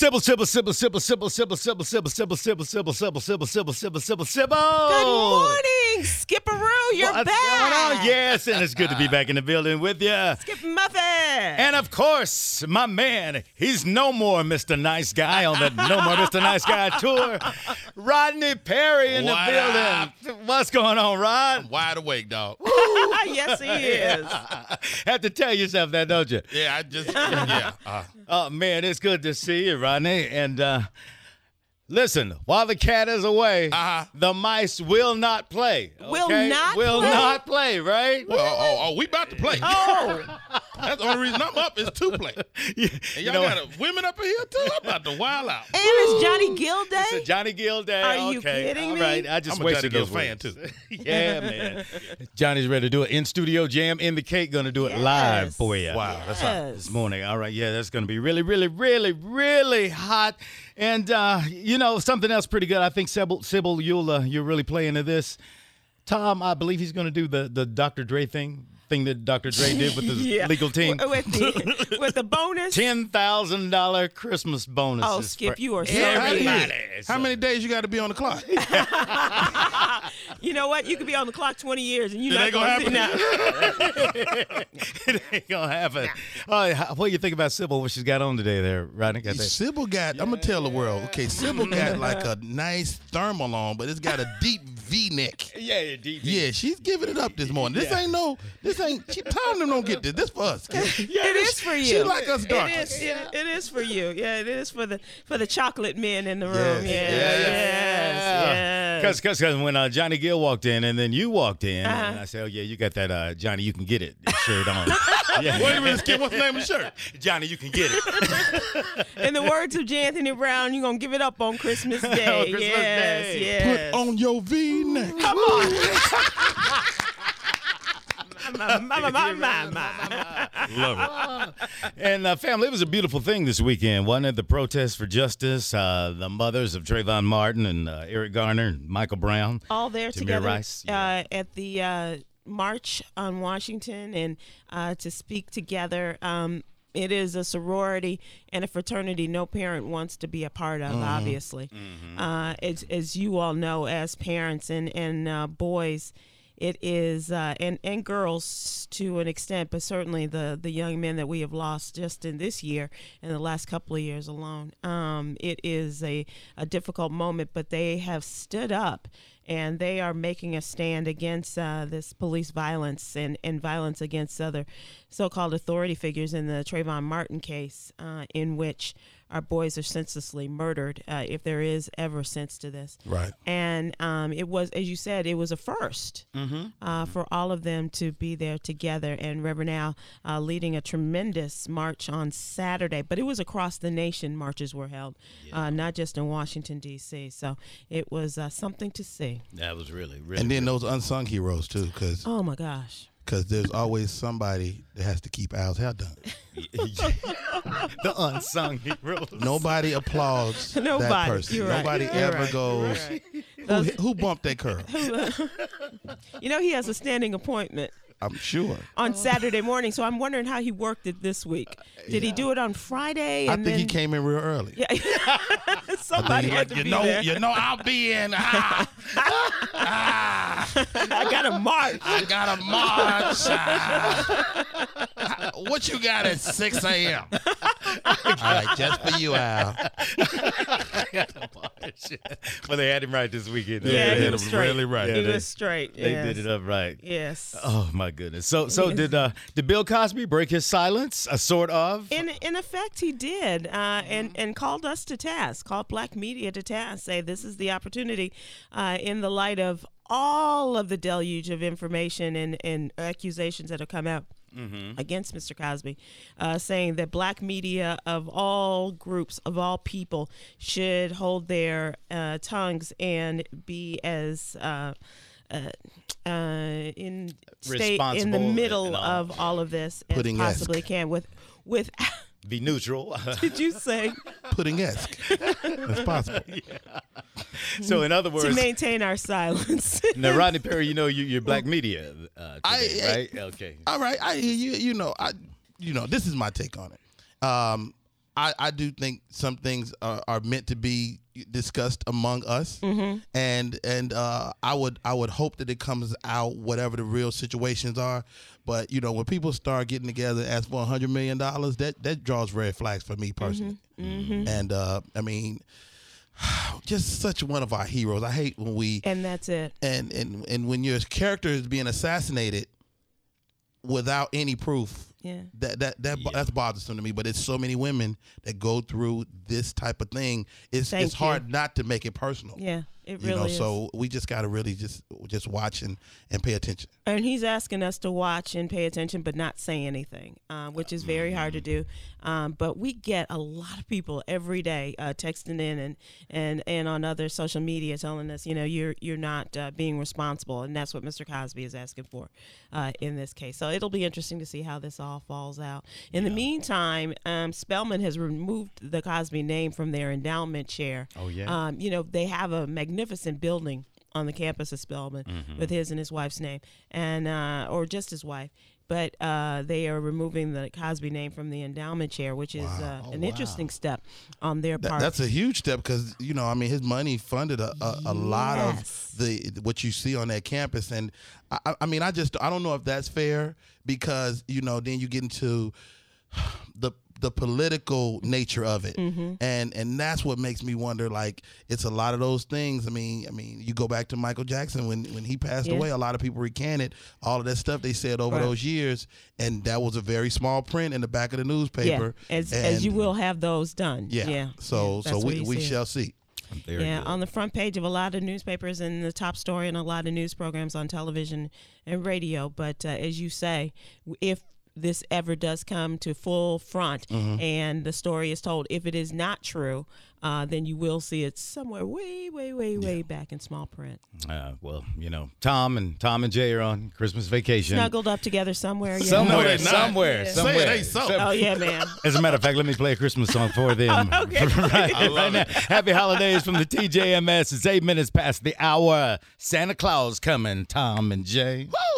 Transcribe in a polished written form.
Sybil, Sybil, Sybil, Sybil, Sybil, Sybil, Sybil, Sybil, Sybil, Sybil, Sybil, Sybil, Sybil, Sybil, Sybil, Sybil, Sybil. Good morning, Skipperoo. You're What's back. going on? Yes, and it's good to be back in the building with you. Skip Muffin. And of course, my man, he's no more Mr. Nice Guy on the No More Mr. Nice Guy tour. Rodney Perry in the building. What's going on, Rod? I'm wide awake, dog. Yes, he is. Have to tell yourself that, don't you? Yeah, I just, yeah. Oh, man, it's good to see you, Rodney. And listen, while the cat is away, the mice will not play. Okay? Will not play, right? Well, we about to play. Oh. That's the only reason I'm up is to play. Yeah, And y'all got women up in here, too? I'm about to wild out. And it's Johnny Gill Day? It's a Johnny Gill Day. Are you okay. kidding All me? right. I just I'm a Johnny wasted Gill those fan, words. too. Yeah, man. Johnny's ready to do an in-studio jam in the cake. Going to do it live for you. Wow, that's hot. This morning. All right. Yeah, that's going to be really, really, really, really hot. And, something else pretty good. I think, Sybil, you're really playing to this. Tom, I believe he's going to do the Dr. Dre thing that Dr. Dre did with his legal team. With the bonus? $10,000 Christmas bonus. Oh, Skip, you are so Everybody. How many days you got to be on the clock? You know what? You could be on the clock 20 years and you're It not ain't going gonna to see nothing. It ain't going to happen. What do you think about Sybil, what she's got on today there, Rodney? Got that? Sybil got, I'm going to tell the world, okay, Sybil got like a nice thermal on, but it's got a deep V-neck. Yeah, deep. Yeah, she's giving it up this morning. This ain't, Tom them don't get this. This for us. It is for you. She like us dark. It is for you. Yeah, it is for the chocolate men in the room. Yes. Yes. Because when Johnny Gill walked in and then you walked in, and I said, oh, yeah, you got that Johnny, you can get it shirt on. Yeah. Wait a minute, Skip, what's the name of the shirt? Johnny, you can get it. In the words of J. Anthony Brown, you're going to give it up on Christmas Day. On Christmas Day. Yes. Put on your V-neck. Come on. My. Love it. And family, it was a beautiful thing this weekend, wasn't it? The protest for justice, the mothers of Trayvon Martin and Eric Garner and Michael Brown. All there Tamir together Rice. at the March on Washington and to speak together. It is a sorority and a fraternity no parent wants to be a part of, obviously. As you all know, as parents and boys, it is, and girls to an extent, but certainly the young men that we have lost just in this year and the last couple of years alone. It is a difficult moment, but they have stood up and they are making a stand against this police violence and violence against other so-called authority figures in the Trayvon Martin case, in which our boys are senselessly murdered, if there is ever sense to this. Right. And it was, as you said, it was a first for all of them to be there together. And Reverend Al leading a tremendous march on Saturday. But it was across the nation marches were held, not just in Washington, D.C. So it was something to see. That was really, really. And then those unsung heroes, too, because Oh, my gosh. there's always somebody that has to keep Al's hair done. The unsung heroes. Nobody applauds that Nobody. person. You're right. Nobody You're ever right. goes, You're who bumped that curl? You know, he has a standing appointment I'm sure. on Saturday morning, so I'm wondering how he worked it this week. Did he do it on Friday? I And think he then came in real early. Yeah. Somebody had to be there. I'll be in. I got a march. I got a march. What you got at 6 a.m.? All right, just for you, Al. Well, they had him right this weekend. Yeah, they he had was him straight. really right. He Yeah, was straight. They Yes. did it up right. Yes. Oh my goodness. So did Bill Cosby break his silence? Sort of. In effect, he did, and called us to task, called black media to task, say this is the opportunity in the light of all of the deluge of information and accusations that have come out against Mr. Cosby, saying that black media of all groups, of all people, should hold their tongues and be as in stay in the Responsible middle and all. of all of this as Pudding-esque. possibly can with Be neutral. did you say Pudding-esque. That's possible. So in other to words, maintain our silence? now Rodney Perry, you're black media today, right? Okay. All right, I hear you. You know, this is my take on it. I do think some things are meant to be discussed among us, and I would hope that it comes out whatever the real situations are. But when people start getting together and ask for $100 million, that draws red flags for me personally. And I mean, just such one of our heroes. I hate when we And that's it. and when your character is being assassinated without any proof. Yeah. That's bothersome to me. But it's so many women that go through this type of thing. It's hard not to make it personal. Yeah, it really is. So we just got to really just watch and pay attention. And he's asking us to watch and pay attention, but not say anything, which is very hard to do. But we get a lot of people every day texting in and on other social media telling us, you're not being responsible, and that's what Mr. Cosby is asking for in this case. So it'll be interesting to see how this all falls out. In the meantime, Spelman has removed the Cosby name from their endowment chair. Oh yeah. They have a magnificent building on the campus of Spelman with his and his wife's name, and or just his wife. But they are removing the Cosby name from the endowment chair, which is an interesting step on their part. That's a huge step because his money funded a lot of what you see on that campus, and I don't know if that's fair because then you get into the political nature of it, and that's what makes me wonder. Like, it's a lot of those things. I mean, you go back to Michael Jackson when he passed away. A lot of people recanted all of that stuff they said over those years, and that was a very small print in the back of the newspaper. Yeah, as you will have those done. Yeah. So we shall see. Very good. On the front page of a lot of newspapers and the top story in a lot of news programs on television and radio. But as you say, if this ever does come to full front and the story is told, if it is not true, then you will see it somewhere way back in small print. Well, Tom and Jay are on Christmas vacation. Snuggled up together somewhere. Yeah. Somewhere. Say it ain't so. Oh, yeah, man. As a matter of fact, let me play a Christmas song for them. Okay. right now. Happy holidays from the TJMS. It's 8 minutes past the hour. Santa Claus coming, Tom and Jay. Woo!